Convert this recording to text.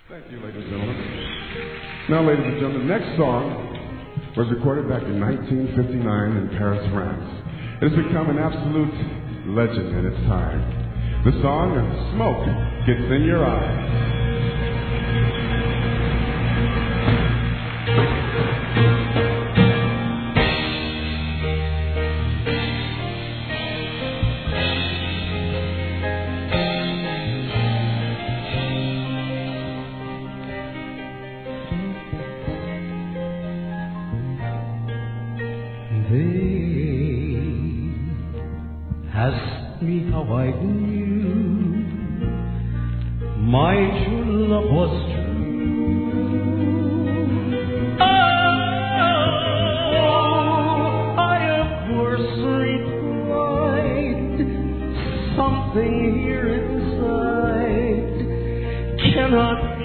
Thank you, ladies and gentlemen. Now, ladies and gentlemen, the next song was recorded back in 1959 in Paris, France. It has become an absolute legend in its time. The song, Smoke Gets in Your Eye. They asked me how I knew my true love was true. Oh, I of course replied, something here inside cannot